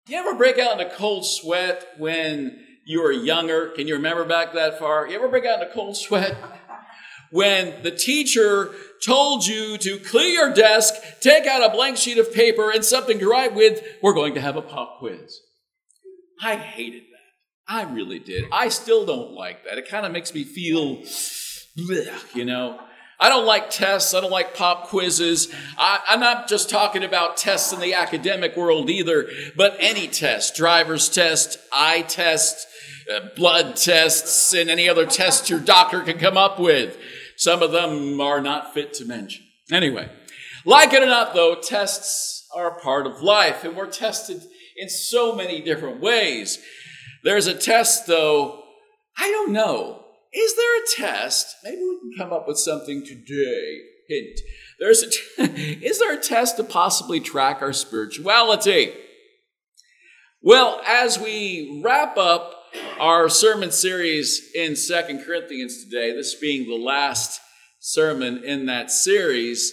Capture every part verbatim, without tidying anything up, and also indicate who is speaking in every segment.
Speaker 1: You ever break out in a cold sweat when you were younger? Can you remember back that far? You ever break out in a cold sweat when the teacher told you to clear your desk, take out a blank sheet of paper and something to write with, we're going to have a pop quiz? I hated that. I really did. I still don't like that. It kind of makes me feel, bleh, you know. I don't like tests. I don't like pop quizzes. I, I'm not just talking about tests in the academic world either, but any test, driver's test, eye test, uh, blood tests, and any other tests your doctor can come up with. Some of them are not fit to mention. Anyway, like it or not, though, tests are a part of life, and we're tested in so many different ways. There's a test, though, I don't know. Is there a test? Maybe we can come up with something today. Hint. There's a t- Is there a test to possibly track our spirituality? Well, as we wrap up our sermon series in Second Corinthians today, this being the last sermon in that series,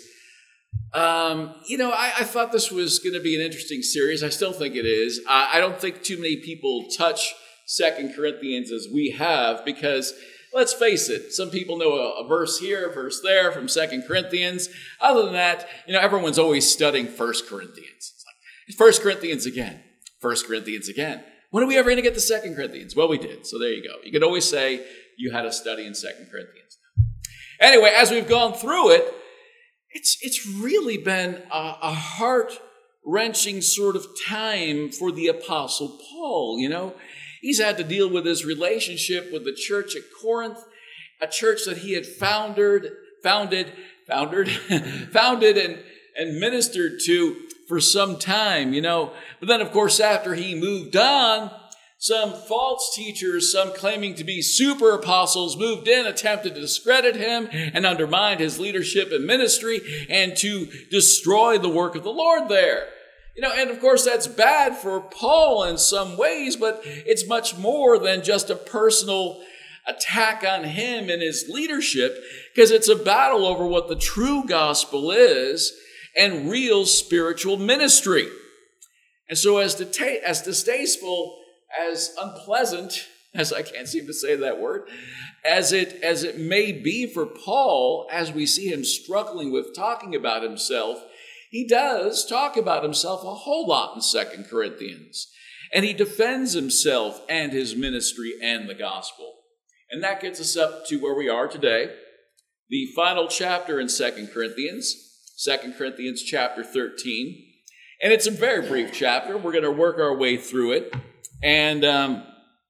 Speaker 1: um, you know, I, I thought this was going to be an interesting series. I still think it is. I, I don't think too many people touch Second Corinthians as we have, because let's face it, some people know a, a verse here, a verse there from Second Corinthians. Other than that, you know, everyone's always studying First Corinthians. It's like, First Corinthians again, First Corinthians again. When are we ever going to get to Second Corinthians? Well, we did. So there you go. You could always say you had a study in Second Corinthians. Anyway, as we've gone through it, it's it's really been a, a heart-wrenching sort of time for the Apostle Paul, you know. He's had to deal with his relationship with the church at Corinth, a church that he had founded, founded, founded, founded and, and ministered to for some time, you know. But then, of course, after he moved on, some false teachers, some claiming to be super apostles, moved in, attempted to discredit him and undermine his leadership and ministry and to destroy the work of the Lord there. You know, and of course that's bad for Paul in some ways, but it's much more than just a personal attack on him and his leadership, because it's a battle over what the true gospel is and real spiritual ministry. And so as, deta- as distasteful, as unpleasant, as I can't seem to say that word, as it, as it may be for Paul, as we see him struggling with talking about himself, he does talk about himself a whole lot in Second Corinthians. And he defends himself and his ministry and the gospel. And that gets us up to where we are today. The final chapter in Second Corinthians, Second Corinthians chapter thirteen. And it's a very brief chapter. We're going to work our way through it and um,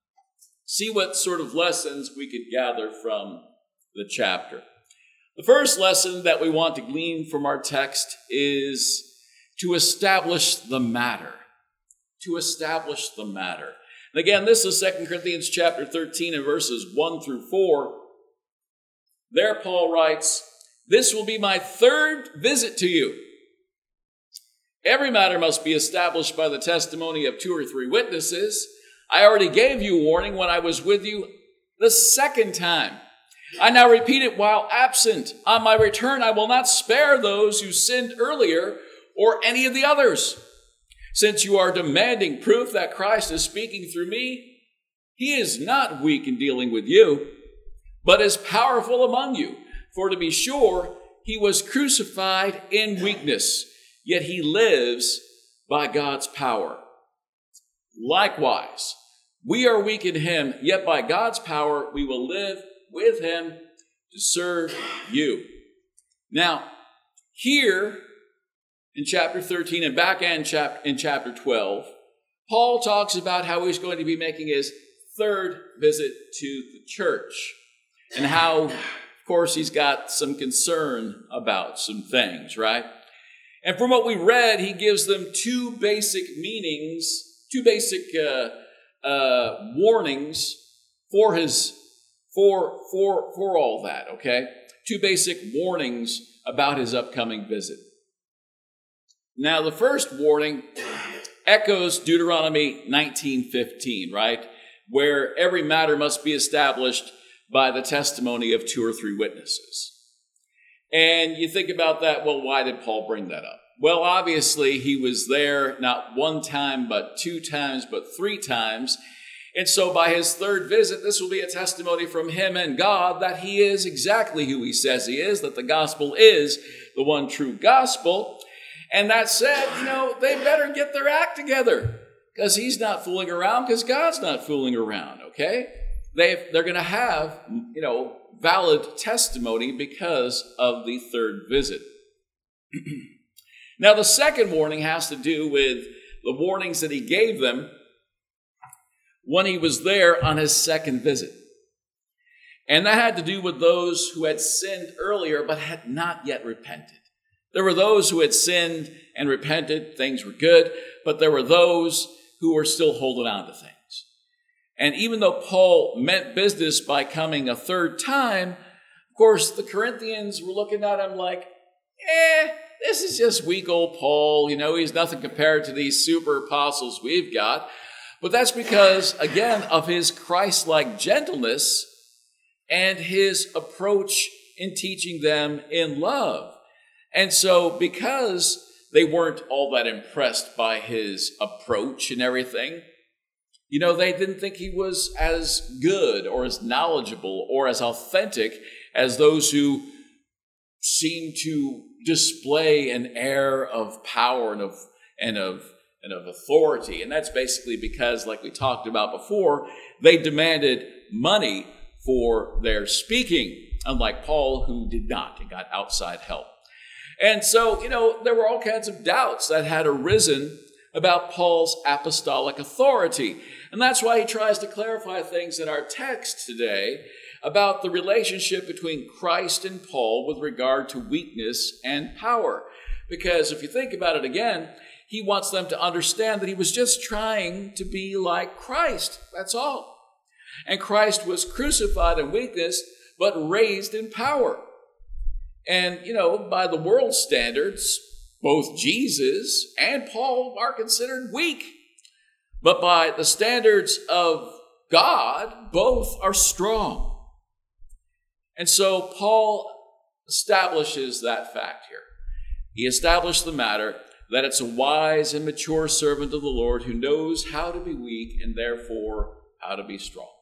Speaker 1: see what sort of lessons we could gather from the chapter. The first lesson that we want to glean from our text is to establish the matter. To establish the matter. And again, this is Second Corinthians chapter thirteen and verses one through four. There Paul writes, "This will be my third visit to you. Every matter must be established by the testimony of two or three witnesses. I already gave you warning when I was with you the second time. I now repeat it while absent. On my return, I will not spare those who sinned earlier or any of the others. Since you are demanding proof that Christ is speaking through me, he is not weak in dealing with you, but is powerful among you. For to be sure, he was crucified in weakness, yet he lives by God's power. Likewise, we are weak in him, yet by God's power we will live with him to serve you." Now, here in chapter thirteen and back in chapter twelve, Paul talks about how he's going to be making his third visit to the church and how, of course, he's got some concern about some things, right? And from what we read, he gives them two basic meanings, two basic uh, uh, warnings for his For, for, for all that, okay? Two basic warnings about his upcoming visit. Now, the first warning echoes Deuteronomy nineteen fifteen, right? Where every matter must be established by the testimony of two or three witnesses. And you think about that, well, why did Paul bring that up? Well, obviously, he was there not one time, but two times, but three times. And so by his third visit, this will be a testimony from him and God that he is exactly who he says he is, that the gospel is the one true gospel. And that said, you know, they better get their act together, because he's not fooling around, because God's not fooling around, okay? They, they're going to have, you know, valid testimony because of the third visit. Now, the second warning has to do with the warnings that he gave them when he was there on his second visit. And that had to do with those who had sinned earlier but had not yet repented. There were those who had sinned and repented, things were good, but there were those who were still holding on to things. And even though Paul meant business by coming a third time, of course, the Corinthians were looking at him like, eh, this is just weak old Paul. You know, he's nothing compared to these super apostles we've got. But that's because, again, of his Christ-like gentleness and his approach in teaching them in love. And so because they weren't all that impressed by his approach and everything, you know, they didn't think he was as good or as knowledgeable or as authentic as those who seemed to display an air of power and of and of and of authority. And that's basically because, like we talked about before, they demanded money for their speaking, unlike Paul, who did not and got outside help. And so, you know, there were all kinds of doubts that had arisen about Paul's apostolic authority. And that's why he tries to clarify things in our text today about the relationship between Christ and Paul with regard to weakness and power. Because if you think about it again, he wants them to understand that he was just trying to be like Christ. That's all. And Christ was crucified in weakness, but raised in power. And, you know, by the world's standards, both Jesus and Paul are considered weak. But by the standards of God, both are strong. And so Paul establishes that fact here. He established the matter that it's a wise and mature servant of the Lord who knows how to be weak and therefore how to be strong.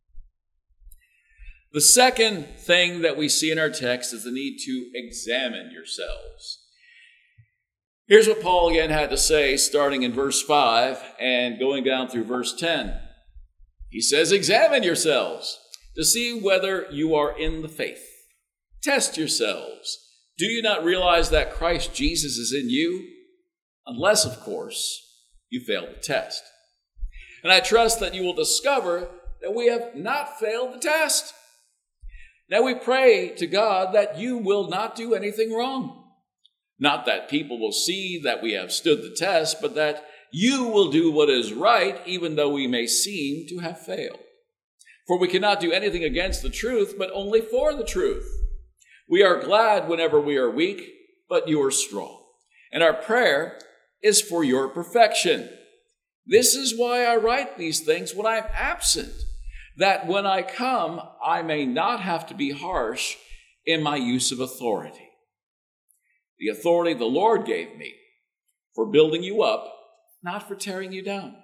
Speaker 1: The second thing that we see in our text is the need to examine yourselves. Here's what Paul again had to say, starting in verse five and going down through verse ten. He says, examine yourselves to see whether you are in the faith. Test yourselves. Do you not realize that Christ Jesus is in you? Unless, of course, you fail the test. And I trust that you will discover that we have not failed the test. Now we pray to God that you will not do anything wrong. Not that people will see that we have stood the test, but that you will do what is right, even though we may seem to have failed. For we cannot do anything against the truth, but only for the truth. We are glad whenever we are weak, but you are strong. And our prayer is for your perfection. This is why I write these things when I am absent, that when I come, I may not have to be harsh in my use of authority. The authority the Lord gave me for building you up, not for tearing you down.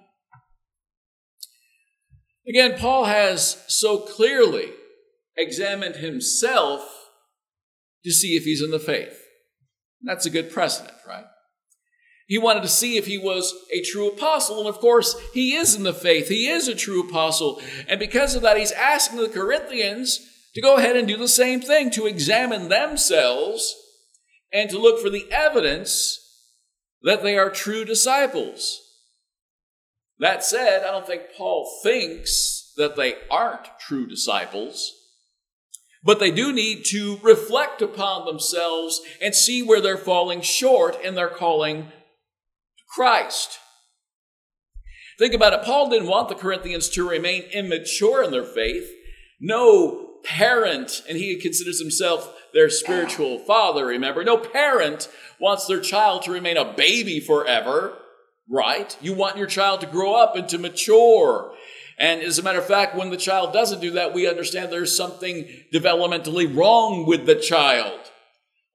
Speaker 1: Again, Paul has so clearly examined himself to see if he's in the faith. That's a good precedent, right? He wanted to see if he was a true apostle. And of course, he is in the faith. He is a true apostle. And because of that, he's asking the Corinthians to go ahead and do the same thing, to examine themselves and to look for the evidence that they are true disciples. That said, I don't think Paul thinks that they aren't true disciples, but they do need to reflect upon themselves and see where they're falling short in their calling Christ. Think about it. Paul didn't want the Corinthians to remain immature in their faith. No parent, and he considers himself their spiritual father, remember? No parent wants their child to remain a baby forever, right? You want your child to grow up and to mature. And as a matter of fact, when the child doesn't do that, we understand there's something developmentally wrong with the child.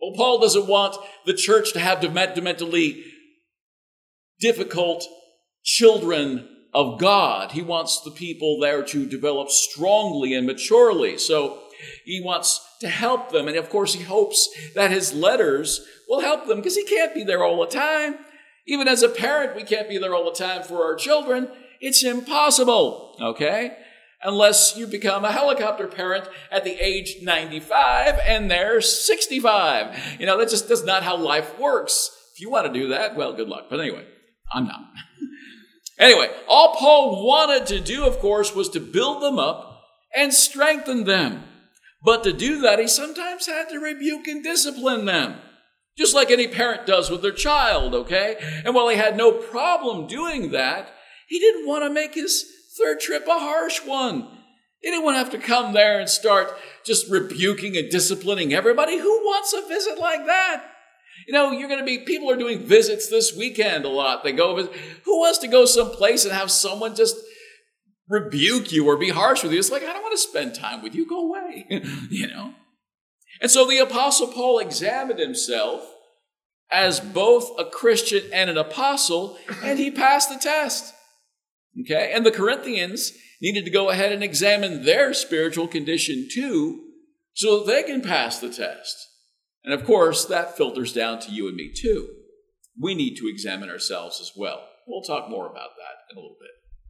Speaker 1: Well, Paul doesn't want the church to have developmentally difficult children of God. He wants the people there to develop strongly and maturely. So he wants to help them. And of course, he hopes that his letters will help them because he can't be there all the time. Even as a parent, we can't be there all the time for our children. It's impossible, okay? Unless you become a helicopter parent at the age ninety-five and they're sixty-five. You know, that's just that's not how life works. If you want to do that, well, good luck. But anyway, I'm not. Anyway, all Paul wanted to do, of course, was to build them up and strengthen them. But to do that, he sometimes had to rebuke and discipline them, just like any parent does with their child, okay? And while he had no problem doing that, he didn't want to make his third trip a harsh one. He didn't want to have to come there and start just rebuking and disciplining everybody. Who wants a visit like that? You know, you're going to be, people are doing visits this weekend a lot. They go visit. Who wants to go someplace and have someone just rebuke you or be harsh with you? It's like, I don't want to spend time with you. Go away, you know. And so the Apostle Paul examined himself as both a Christian and an apostle, and he passed the test. Okay? And the Corinthians needed to go ahead and examine their spiritual condition too, so that they can pass the test. And of course, that filters down to you and me too. We need to examine ourselves as well. We'll talk more about that in a little bit.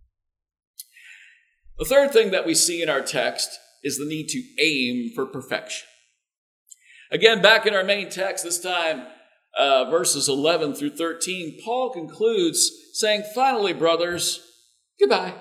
Speaker 1: The third thing that we see in our text is the need to aim for perfection. Again, back in our main text, this time, uh, verses eleven through thirteen, Paul concludes saying, finally, brothers, goodbye.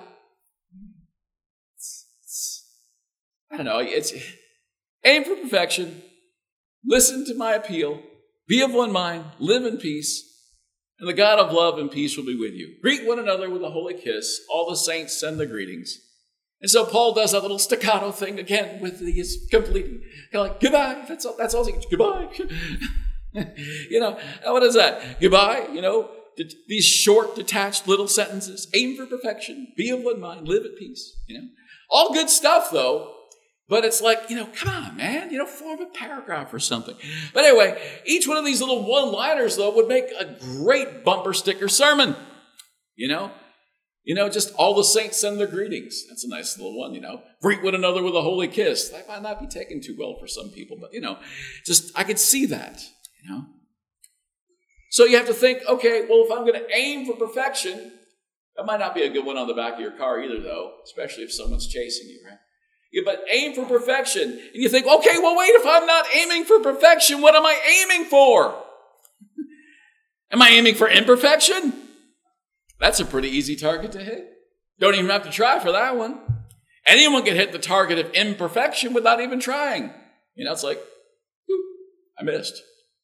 Speaker 1: It's, it's, I don't know, it's aim for perfection. Listen to my appeal. Be of one mind. Live in peace. And the God of love and peace will be with you. Greet one another with a holy kiss. All the saints send their greetings. And so Paul does that little staccato thing again with his completing. Kind of like, goodbye. That's all. That's all. Goodbye. You know, what is that? Goodbye. You know, these short, detached little sentences. Aim for perfection. Be of one mind. Live at peace. You know, all good stuff though. But it's like, you know, come on, man, you know, form a paragraph or something. But anyway, each one of these little one-liners, though, would make a great bumper sticker sermon, you know. You know, just all the saints send their greetings. That's a nice little one, you know. Greet one another with a holy kiss. That might not be taken too well for some people, but, you know, just, I could see that, you know. So you have to think, okay, well, if I'm going to aim for perfection, that might not be a good one on the back of your car either, though, especially if someone's chasing you, right? Yeah, but aim for perfection. And you think, okay, well, wait, if I'm not aiming for perfection, what am I aiming for? Am I aiming for imperfection? That's a pretty easy target to hit. Don't even have to try for that one. Anyone can hit the target of imperfection without even trying. You know, it's like, I missed.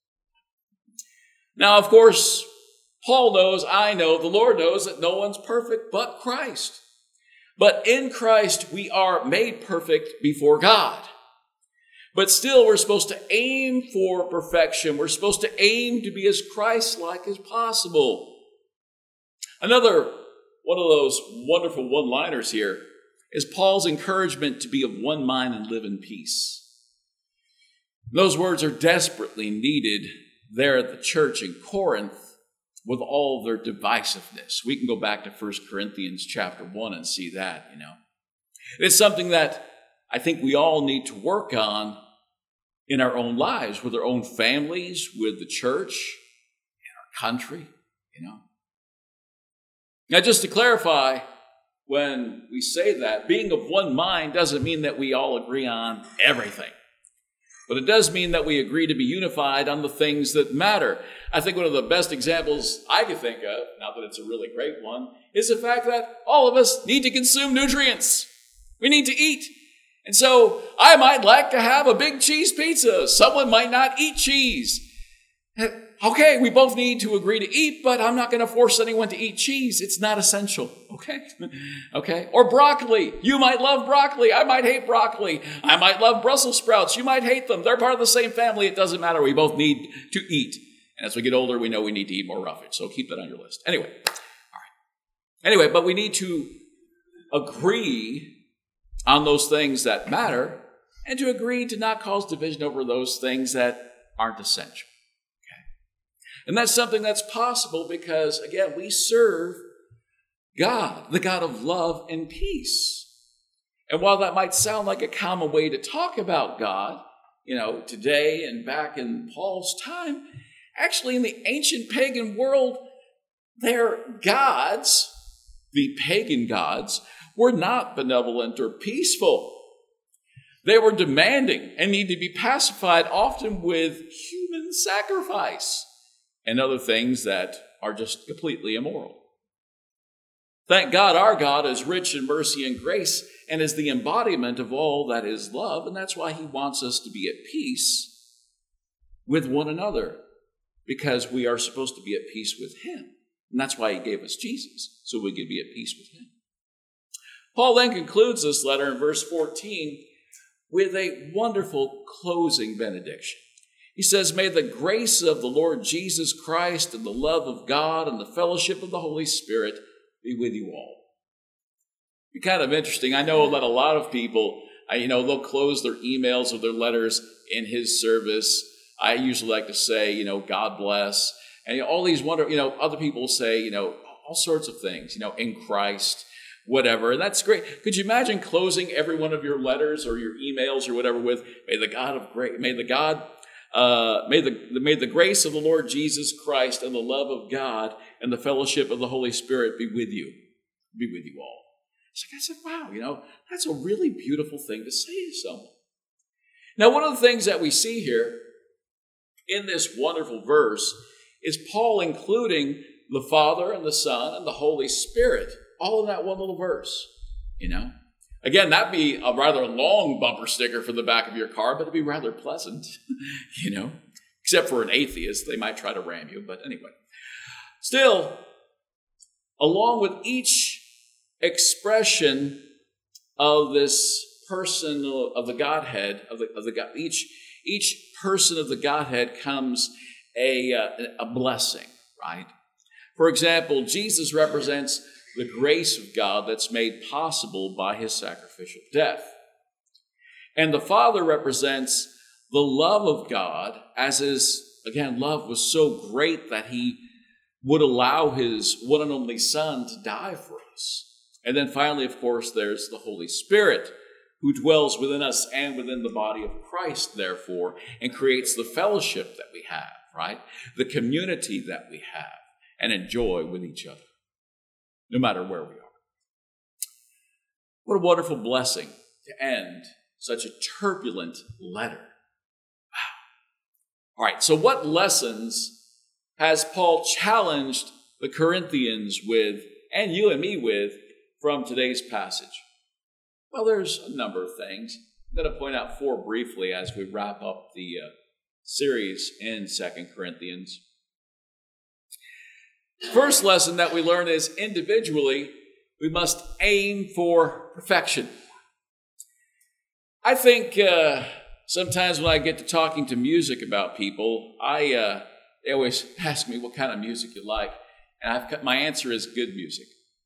Speaker 1: Now, of course, Paul knows, I know, the Lord knows that no one's perfect but Christ. But in Christ, we are made perfect before God. But still, we're supposed to aim for perfection. We're supposed to aim to be as Christ-like as possible. Another one of those wonderful one-liners here is Paul's encouragement to be of one mind and live in peace. Those words are desperately needed there at the church in Corinth with all their divisiveness. We can go back to First Corinthians chapter one and see that, you know. It's something that I think we all need to work on in our own lives, with our own families, with the church, in our country, you know. Now, just to clarify, when we say that, being of one mind doesn't mean that we all agree on everything. But it does mean that we agree to be unified on the things that matter. I think one of the best examples I could think of, not that it's a really great one, is the fact that all of us need to consume nutrients. We need to eat. And so I might like to have a big cheese pizza. Someone might not eat cheese. Okay, we both need to agree to eat, but I'm not going to force anyone to eat cheese. It's not essential, okay? Okay? Or broccoli. You might love broccoli. I might hate broccoli. I might love Brussels sprouts. You might hate them. They're part of the same family. It doesn't matter. We both need to eat. And as we get older, we know we need to eat more roughage. So keep that on your list. Anyway, all right. Anyway, but we need to agree on those things that matter and to agree to not cause division over those things that aren't essential. Okay? And that's something that's possible because, again, we serve God, the God of love and peace. And while that might sound like a common way to talk about God, you know, today and back in Paul's time, actually in the ancient pagan world, their gods, the pagan gods, were not benevolent or peaceful. They were demanding and need to be pacified, often with human sacrifice and other things that are just completely immoral. Thank God our God is rich in mercy and grace and is the embodiment of all that is love, and that's why he wants us to be at peace with one another, because we are supposed to be at peace with him. And that's why he gave us Jesus, so we could be at peace with him. Paul then concludes this letter in verse fourteen with a wonderful closing benediction. He says, "May the grace of the Lord Jesus Christ and the love of God and the fellowship of the Holy Spirit be with you all." It's kind of interesting. I know that a lot of people, you know, they'll close their emails or their letters in his service. I usually like to say, you know, God bless. And you know, all these wonderful, you know, other people say, you know, all sorts of things, you know, in Christ, whatever. And that's great. Could you imagine closing every one of your letters or your emails or whatever with, may the God of grace, may the God, uh, may the, may the grace of the Lord Jesus Christ and the love of God and the fellowship of the Holy Spirit be with you, be with you all. So I said, wow, you know, that's a really beautiful thing to say to someone. Now, one of the things that we see here in this wonderful verse is Paul including the Father and the Son and the Holy Spirit, all in that one little verse, you know. Again, that'd be a rather long bumper sticker for the back of your car, but it'd be rather pleasant, you know, except for an atheist. They might try to ram you, but anyway. Still, along with each expression of this person of the Godhead, of the, of the God, each, each person of the Godhead comes a, uh, a blessing, right? For example, Jesus represents the grace of God that's made possible by his sacrificial death. And the Father represents the love of God, as his, again, love was so great that he would allow his one and only Son to die for us. And then finally, of course, there's the Holy Spirit, who dwells within us and within the body of Christ, therefore, and creates the fellowship that we have, right? The community that we have and enjoy with each other, no matter where we are. What a wonderful blessing to end such a turbulent letter. Wow. All right, so what lessons has Paul challenged the Corinthians with, and you and me with, from today's passage? Well, there's a number of things. I'm going to point out four briefly as we wrap up the uh, series in Second Corinthians. First lesson that we learn is individually, we must aim for perfection. I think uh, sometimes when I get to talking to music about people, I uh, they always ask me what kind of music you like, and I've got, my answer is good music.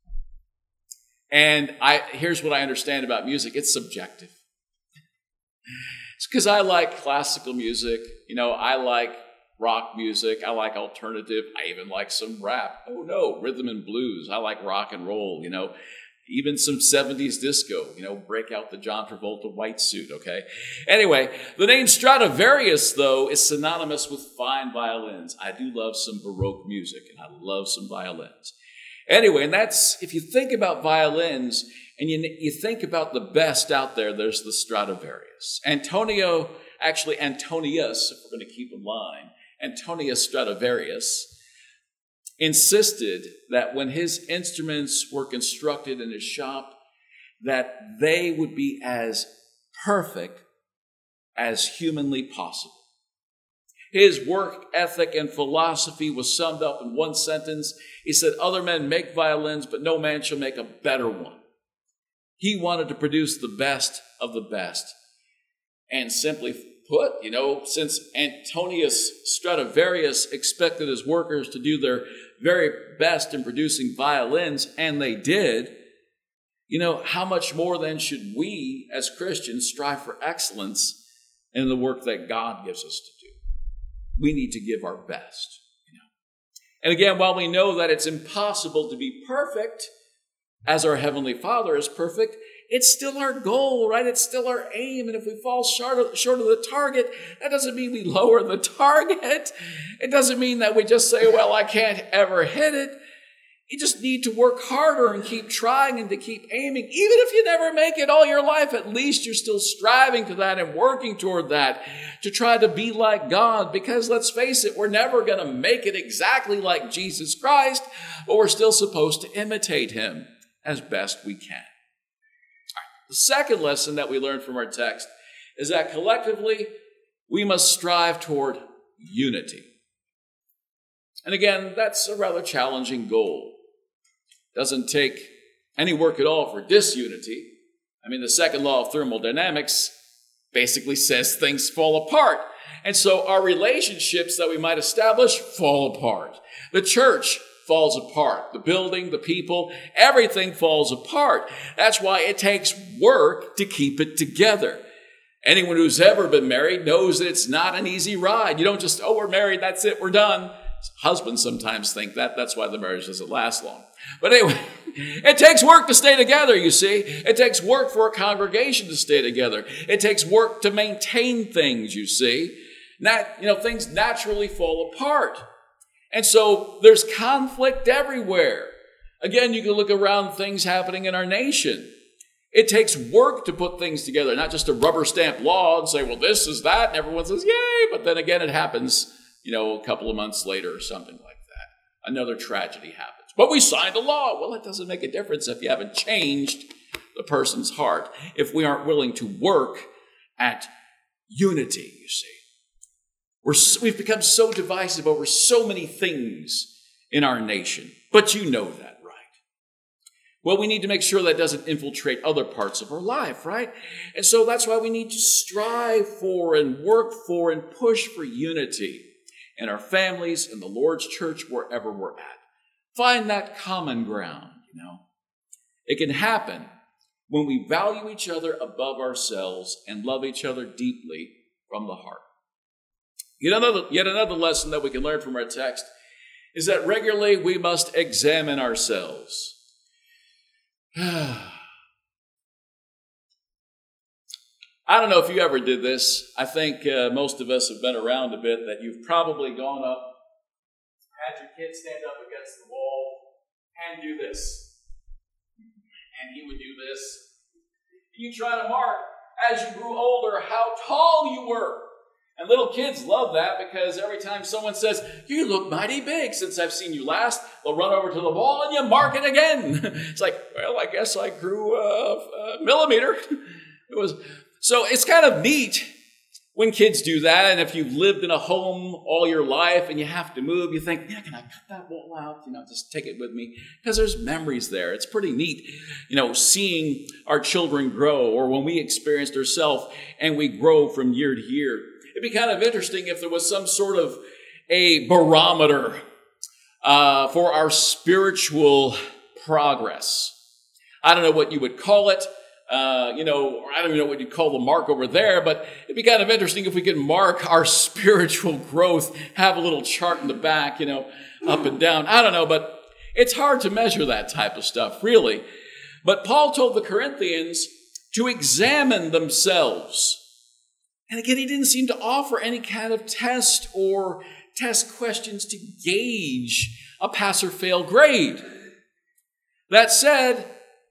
Speaker 1: And I here's what I understand about music. It's subjective. It's because I like classical music. You know, I like rock music. I like alternative. I even like some rap. Oh, no, rhythm and blues. I like rock and roll, you know. Even some seventies disco, you know, break out the John Travolta white suit, okay? Anyway, the name Stradivarius, though, is synonymous with fine violins. I do love some Baroque music, and I love some violins. Anyway, and that's, if you think about violins and you, you think about the best out there, there's the Stradivarius. Antonio, actually Antonius, if we're going to keep in line, Antonius Stradivarius insisted that when his instruments were constructed in his shop, that they would be as perfect as humanly possible. His work ethic and philosophy was summed up in one sentence. He said, other men make violins, but no man shall make a better one. He wanted to produce the best of the best. And simply put, you know, since Antonius Stradivarius expected his workers to do their very best in producing violins, and they did, you know, how much more then should we as Christians strive for excellence in the work that God gives us to do? we need to give our best. You know? And again, while we know that it's impossible to be perfect, as our Heavenly Father is perfect, it's still our goal, right? It's still our aim. And if we fall short of, short of the target, that doesn't mean we lower the target. It doesn't mean that we just say, well, I can't ever hit it. You just need to work harder and keep trying and to keep aiming. Even if you never make it all your life, at least you're still striving to that and working toward that to try to be like God. Because let's face it, we're never going to make it exactly like Jesus Christ, but we're still supposed to imitate him as best we can. The second lesson that we learn from our text is that collectively we must strive toward unity. And again, that's a rather challenging goal. It doesn't take any work at all for disunity. I mean, the second law of thermodynamics basically says things fall apart. And so our relationships that we might establish fall apart. The church falls apart. The building, the people, everything falls apart. That's why it takes work to keep it together. Anyone who's ever been married knows that it's not an easy ride. You don't just, oh, we're married, that's it, we're done. Husbands sometimes think that. That's why the marriage doesn't last long. But anyway, it takes work to stay together, you see. It takes work for a congregation to stay together. It takes work to maintain things, you see. Not, you know, things naturally fall apart. And so there's conflict everywhere. Again, you can look around things happening in our nation. It takes work to put things together, not just a rubber stamp law and say, well, this is that, and everyone says, yay, but then again, it happens, you know, a couple of months later or something like that. Another tragedy happens. But we signed a law. Well, it doesn't make a difference if you haven't changed the person's heart, if we aren't willing to work at unity, you see. We're, we've become so divisive over so many things in our nation. But you know that, right? Well, we need to make sure that doesn't infiltrate other parts of our life, right? And so that's why we need to strive for and work for and push for unity in our families, in the Lord's church, wherever we're at. Find that common ground, you know. It can happen when we value each other above ourselves and love each other deeply from the heart. Yet another, yet another lesson that we can learn from our text is that regularly we must examine ourselves. I don't know if you ever did this. I think uh, most of us have been around a bit, that you've probably gone up, had your kid stand up against the wall and do this. And he would do this. You try to mark, as you grew older, how tall you were. And little kids love that, because every time someone says, you look mighty big since I've seen you last, they'll run over to the wall and you mark it again. It's like, well, I guess I grew a, a millimeter. It was so it's kind of neat when kids do that. And if you've lived in a home all your life and you have to move, you think, yeah, can I cut that wall out? You know, just take it with me, because there's memories there. It's pretty neat, you know, seeing our children grow, or when we experienced ourselves and we grow from year to year. It'd be kind of interesting if there was some sort of a barometer uh, for our spiritual progress. I don't know what you would call it. Uh, you know, or I don't even know what you'd call the mark over there, but it'd be kind of interesting if we could mark our spiritual growth, have a little chart in the back, you know, up and down. I don't know, but it's hard to measure that type of stuff, really. But Paul told the Corinthians to examine themselves. And again, he didn't seem to offer any kind of test or test questions to gauge a pass or fail grade. That said,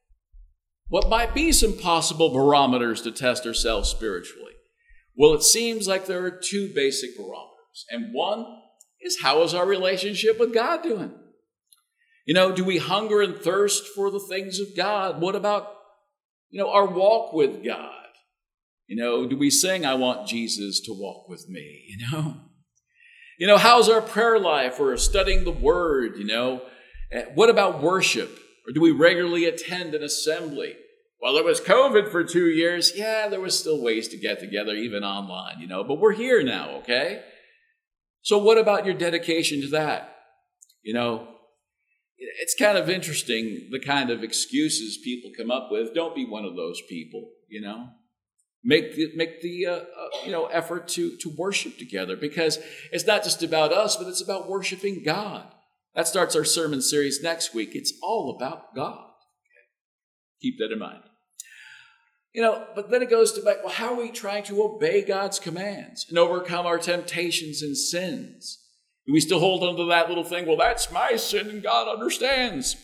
Speaker 1: what might be some possible barometers to test ourselves spiritually? Well, it seems like there are two basic barometers. And one is, how is our relationship with God doing? You know, do we hunger and thirst for the things of God? What about, you know, our walk with God? You know, do we sing, I want Jesus to walk with me, you know? You know, how's our prayer life or studying the Word, you know? What about worship? Or do we regularly attend an assembly? Well, it was COVID for two years. Yeah, there was still ways to get together, even online, you know, but we're here now, okay? So what about your dedication to that? You know, it's kind of interesting, the kind of excuses people come up with. Don't be one of those people, you know? make the, make the uh, uh, you know effort to, to worship together, because it's not just about us, but it's about worshiping God. That starts our sermon series next week. It's all about God. Keep that in mind. You know, but then it goes to, well, how are we trying to obey God's commands and overcome our temptations and sins? Do we still hold on to that little thing? Well, that's my sin and God understands.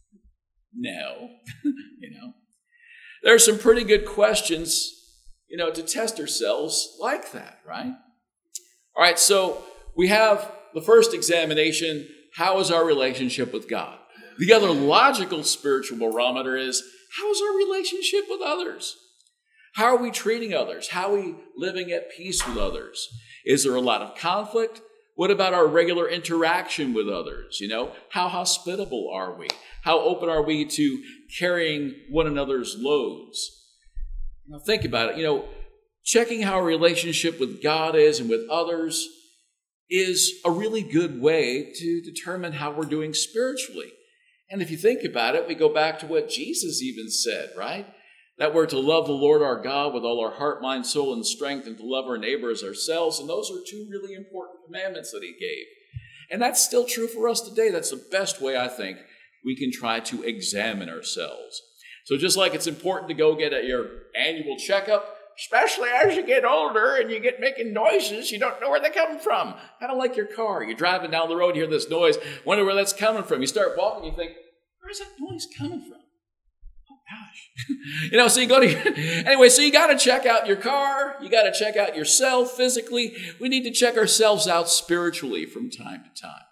Speaker 1: No, you know. There are some pretty good questions, you know, to test ourselves like that, right? All right, so we have the first examination. How is our relationship with God? The other logical spiritual barometer is, how is our relationship with others? How are we treating others? How are we living at peace with others? Is there a lot of conflict? What about our regular interaction with others? You know, how hospitable are we? How open are we to carrying one another's loads? Now think about it. You know, checking how our relationship with God is and with others is a really good way to determine how we're doing spiritually. And if you think about it, we go back to what Jesus even said, right? That we're to love the Lord our God with all our heart, mind, soul, and strength, and to love our neighbor as ourselves. And those are two really important commandments that he gave. And that's still true for us today. That's the best way, I think, we can try to examine ourselves. So just like it's important to go get a, your annual checkup, especially as you get older and you get making noises, you don't know where they're coming from. Kind of like your car. You're driving down the road, you hear this noise, wonder where that's coming from. You start walking, you think, where's that noise coming from? Oh, gosh. you know, so you go to, anyway, so you got to check out your car. You got to check out yourself physically. We need to check ourselves out spiritually from time to time.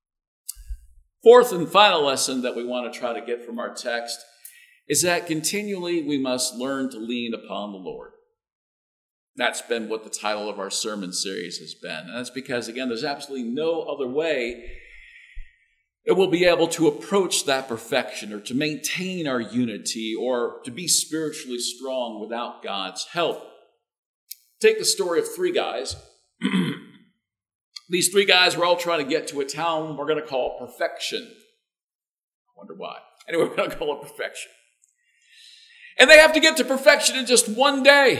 Speaker 1: Fourth and final lesson that we want to try to get from our text is that continually we must learn to lean upon the Lord. That's been what the title of our sermon series has been. And that's because, again, there's absolutely no other way that we'll be able to approach that perfection or to maintain our unity or to be spiritually strong without God's help. Take the story of three guys. These three guys were all trying to get to a town we're going to call Perfection. I wonder why. Anyway, we're going to call it Perfection. And they have to get to perfection in just one day.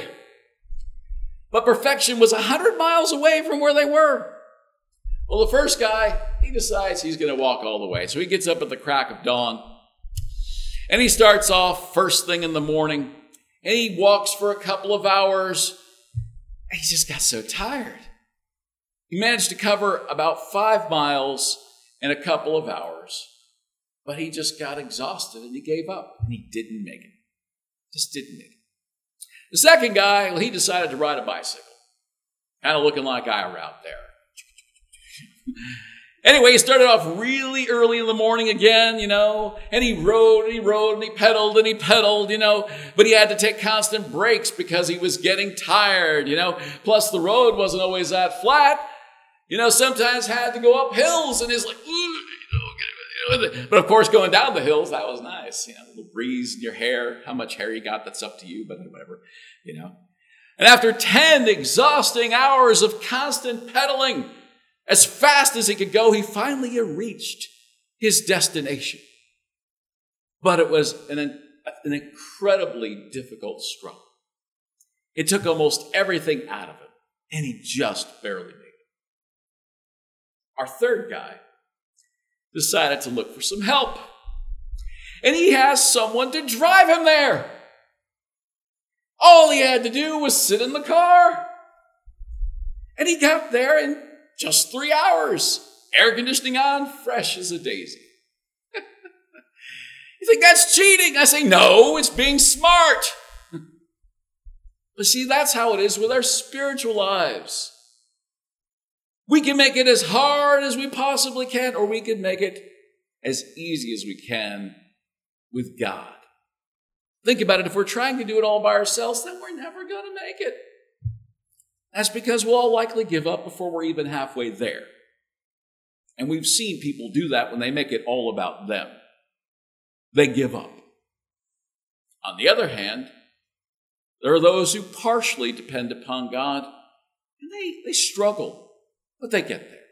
Speaker 1: But perfection was one hundred miles away from where they were. Well, the first guy, he decides he's going to walk all the way. So he gets up at the crack of dawn. And he starts off first thing in the morning. And he walks for a couple of hours. And he just got so tired. He managed to cover about five miles in a couple of hours. But he just got exhausted and he gave up. And he didn't make it. Just didn't make it. The second guy, well, he decided to ride a bicycle. Kind of looking like Ira out there. Anyway, he started off really early in the morning again, you know, and he rode and he rode and he pedaled and he pedaled, you know, but he had to take constant breaks because he was getting tired, you know. Plus, the road wasn't always that flat. You know, sometimes had to go up hills and he's like, ooh, you know, get with it. But of course, going down the hills, that was nice. You know, a little breeze in your hair. How much hair you got, that's up to you, but whatever, you know. And after ten exhausting hours of constant pedaling, as fast as he could go, he finally reached his destination. But it was an, an incredibly difficult struggle. It took almost everything out of him, and he just barely made it. Our third guy decided to look for some help. And he has someone to drive him there. All he had to do was sit in the car. And he got there in just three hours. Air conditioning on, fresh as a daisy. You think that's cheating? I say, no, it's being smart. But see, that's how it is with our spiritual lives. We can make it as hard as we possibly can, or we can make it as easy as we can with God. Think about it. If we're trying to do it all by ourselves, then we're never going to make it. That's because we'll all likely give up before we're even halfway there. And we've seen people do that when they make it all about them. They give up. On the other hand, there are those who partially depend upon God, and they, they struggle, but they get there.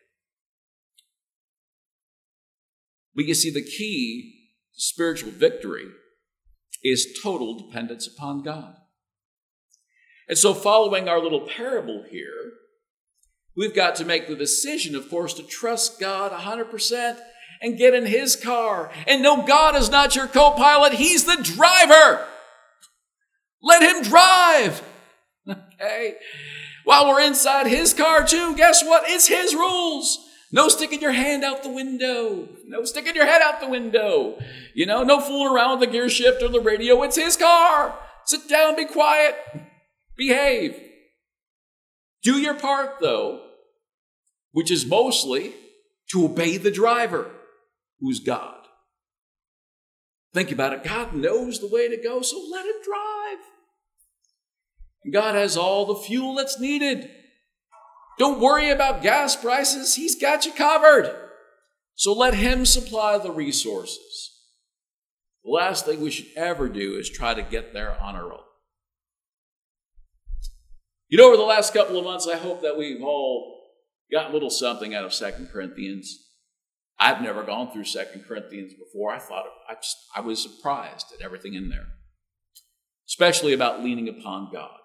Speaker 1: We can see the key to spiritual victory is total dependence upon God. And so following our little parable here, we've got to make the decision, of course, to trust God one hundred percent and get in his car. And no, God is not your co-pilot. He's the driver. Let him drive. Okay? While we're inside his car too, guess what? It's his rules. No sticking your hand out the window. No sticking your head out the window. You know, no fooling around with the gear shift or the radio. It's his car. Sit down, be quiet, behave. Do your part, though, which is mostly to obey the driver, who's God. Think about it. God knows the way to go, so let him drive. And God has all the fuel that's needed. Don't worry about gas prices. He's got you covered. So let him supply the resources. The last thing we should ever do is try to get there on our own. You know, over the last couple of months, I hope that we've all got a little something out of Second Corinthians. I've never gone through Second Corinthians before. I thought, I just, I was surprised at everything in there, especially about leaning upon God.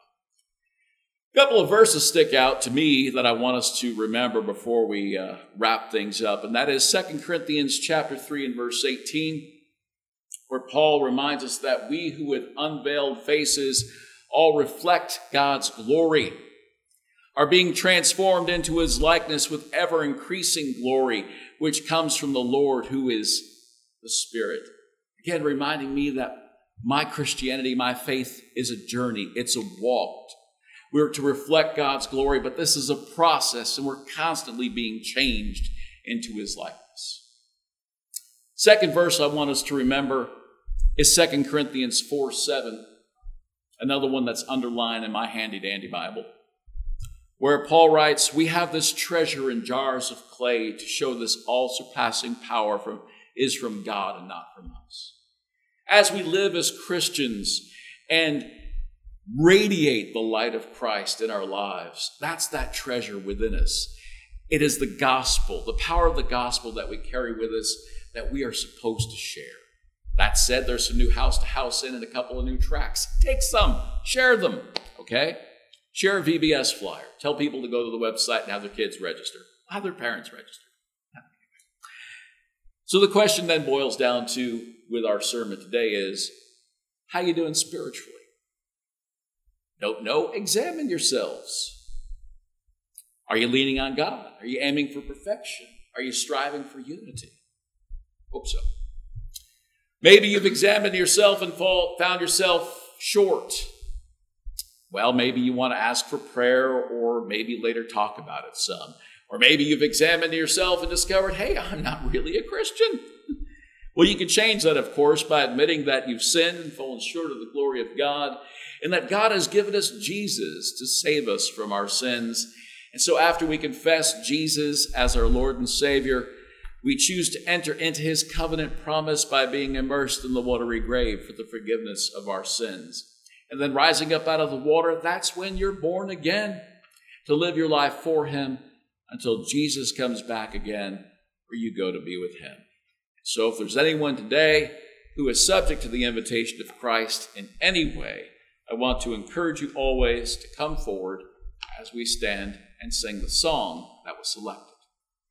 Speaker 1: A couple of verses stick out to me that I want us to remember before we uh, wrap things up, and that is Second Corinthians chapter three and verse eighteen, where Paul reminds us that we who with unveiled faces all reflect God's glory are being transformed into his likeness with ever-increasing glory, which comes from the Lord, who is the Spirit. Again, reminding me that my Christianity, my faith, is a journey. It's a walk. We're to reflect God's glory, but this is a process, and we're constantly being changed into his likeness. Second verse I want us to remember is Second Corinthians four seven, another one that's underlined in my handy-dandy Bible, where Paul writes, "We have this treasure in jars of clay to show this all-surpassing power from, is from God and not from us." As we live as Christians and radiate the light of Christ in our lives, that's that treasure within us. It is the gospel, the power of the gospel that we carry with us that we are supposed to share. That said, there's some new House to House in and a couple of new tracks. Take some, share them, okay? Share a V B S flyer. Tell people to go to the website and have their kids register. Have their parents register. So the question then boils down to, with our sermon today, is, how you doing spiritually? Don't know? Examine yourselves. Are you leaning on God? Are you aiming for perfection? Are you striving for unity? Hope so. Maybe you've examined yourself and found yourself short. Well, maybe you want to ask for prayer, or maybe later talk about it some. Or maybe you've examined yourself and discovered, hey, I'm not really a Christian. Well, you can change that, of course, by admitting that you've sinned and fallen short of the glory of God, and that God has given us Jesus to save us from our sins. And so after we confess Jesus as our Lord and Savior, we choose to enter into his covenant promise by being immersed in the watery grave for the forgiveness of our sins. And then rising up out of the water, that's when you're born again to live your life for him until Jesus comes back again, where you go to be with him. So if there's anyone today who is subject to the invitation of Christ in any way, I want to encourage you always to come forward as we stand and sing the song that was selected.